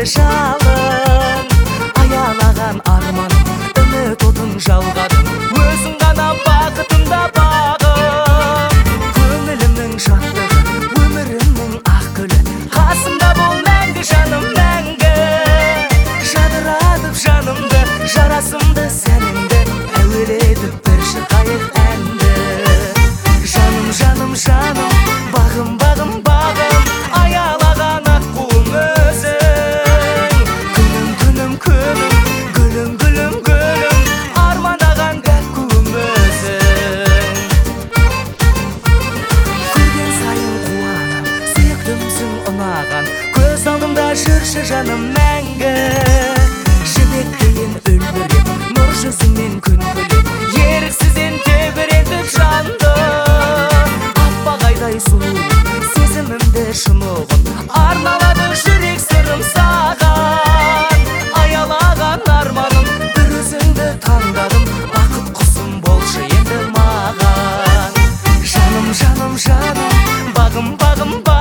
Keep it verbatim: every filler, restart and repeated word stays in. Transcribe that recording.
жалын, аялаған арманым, үміт отын жалғадым, өзің ғана бақытымда бағым. Көңілімнің шаттығы, өмірімнің ақ гүлі, қасымда бол мәңгі жаным, мәңгі. Жадыратып жанымды, жарасымды сәніңді, әуелетіп бір шырқайық әнді. Жаным, жаным, жаным, бағым, бағым, бағым, аялаған ақ құлым өзің. Күнім, күнім, күнім, гүлім, гүлім, гүлім, армандаған тәттім өзің. Көрген сайын қуанам, сүйіктімсің ұнаған, көз алдымда жүрші жаным мәңгі. Жібектейін үлбіреп, нұр жүзіңнен күн көлеп, еріксізден тебірентіп жанды. Аппағайдай сұлу, сезімімді шынығын, арналады жүрек сырым саған. Аялаған арманым, бір өзіңді таңдадым, бақыт құсым болшы енді маған. Жаным, жаным, жаным, бағым, бағым, бағым.